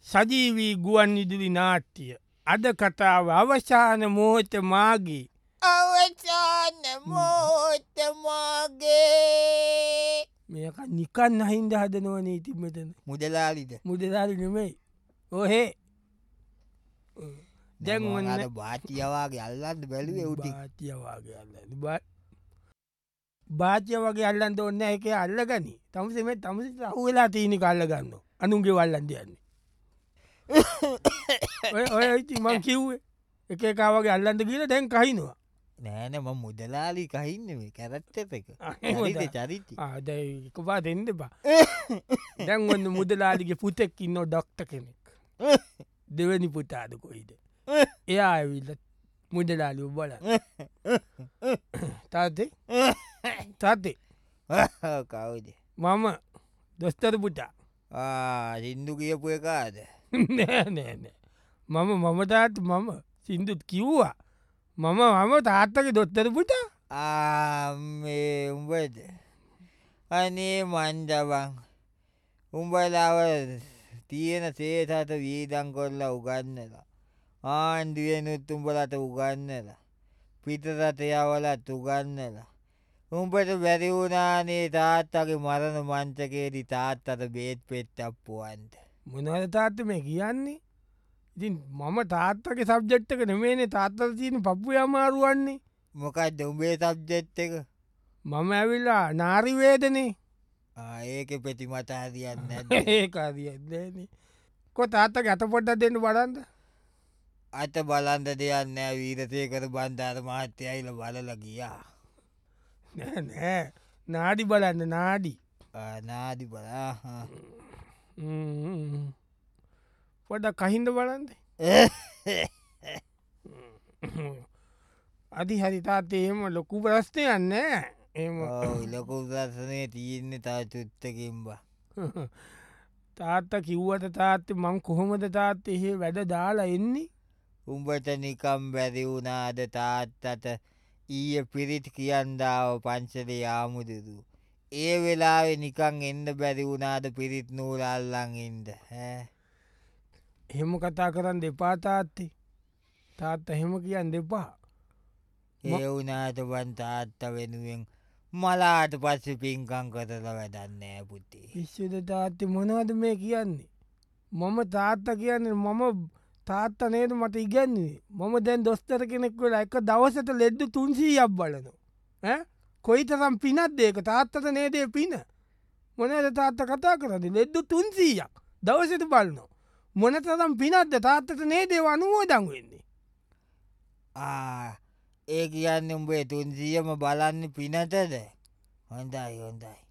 සජීවී ගුවන් විදුලි නාට්‍ය අද කතාව අවසාන මෝහත මාගේ අවසාන මෝතමාගේ මේක නිකන් අහින්ද හදනවන ඉතිමතන මුදලාලිද මුදදාරි නෙමයි ඔහේ දැන් ඔන්න භාතියවාගේ අල්ලන්න බැලුව උටි භාතියවාගේ අල්ල භාතිය වගේ අල්ලන්ද ඔන්න එක අල්ලගනි තමසම තමස අහුවෙලා තියනි කල්ලගන්න අනුන්ගේ වල්ලන්ද යන්නේ ඔය ඉතිමං කිව්වේ එක එකකාවගේ අල්ලන්ද කියල දැන් කහිනවා නෑනම මුදලාලි කහින්න මේ කැරත්ත එක චරිත ආදකවා දෙන්න බා දැන් ඔන්න මුදලාලිගේ පුතෙක් ඉන්න ඩොක්ට කෙනෙක් දෙවැනි පුතාද කොයිද එයා ඇවිල්ල මුදලාලි බල තාතේ තාතේ කවුද මම දොස්තර පුටා සිින්දු කියපු එකාද නෑ මම තාත් මම සිින්දුත් කිව්වා මම තාත්තක දොත්තර පුටා මේ උඹද අනේ මන්දබං උඹලාව තියෙන සේතට වීදං කොල්ල උගන්නලා ආන්දුවනුත් උඹලට උගන්නලා පිටරට යවලත් උගන්නලා උඹට බැරිවුණනේ තාත්තගේ මරණ මංචකේදි තාත්තට බේත් පෙත්තප්පුුවන්ට මොනද තාත්ත මේ කියන්නේ ඉතින් මම තාත්තක සබ්ජෙට්ක නෙමේනේ තාත්තර තියන පපු අමාරුවන්නේ මොකක්ද උඹේ සබ්ජෙට් එක මම ඇවිල්ලා නාරිවේදනේ ඒක පෙති මතාදියන්න ඒකාදියන්නේ කො තාත්තක ඇත පොට්ට දෙන්න බලන්ද අත බලන්ද දෙයන්න වීරතය කර බන්ධාර මහත්‍යයිල බලල ගියා නෑ නාඩි බලන්න නාඩි නාදි බලා පොඩ කහින්ද බලන්ද අධි හරිතාතේ එම ලොකු ප්‍රස්ථය යන්න එම ලොකු දර්ශනය තියෙන්නේ තා චුත්තකින්බා තාත්ත කිව්වට තාත්ත මං කොහොමද තාත්ත එහෙ වැඩ දාලා එන්නේ උඹට නිකම් බැරි වුණාද තාත්තට ඊය පිරිත් කියන්දාව පංචලේ යාමුදුරු ඒ වෙලාවෙ නිකං එන්න බැරි වුණාද පිරිත් නූලල්ලං ඉන්ද එහෙම කතා කරන්න දෙපා තාත්තේ තාත්ත එහෙම කියන්න දෙපා ඒ වුනාට බන් තාත්ත වෙනුවෙන් මලාට පස්ස පින්කං කරල වැඩන්නෑ පුතේ විශ්වද තාත්ත මොනවද මේ කියන්නේ මම තාත්ත කියන්නේ මම තාත්ත නේද මට ඉගැන්නේ මම දැන් දොස්තර කෙනෙක් වෙලා එක දවසට ලෙද්ද 300ක් බලන කොයිතරම් පිනත් ඒක තාත්තට නේදේ පින මොනද තාත්ත කතා කරද ලෙද්දු 300ක් දවසට බලනවා මොනතරම් පිනත්ද තාත්තට නේදේ අනුවෝදං වෙන්නේ ඒ කියන්න උඹේ 300ම බලන්න පිනටද හොඳයි හොඳයි